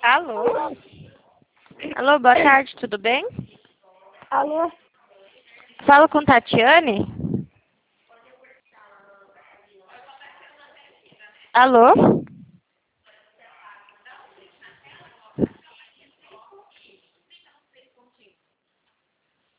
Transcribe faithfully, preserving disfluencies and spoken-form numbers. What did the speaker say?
Alô? Alô, boa tarde, tudo bem? Alô? Falo com Tatiane? Alô?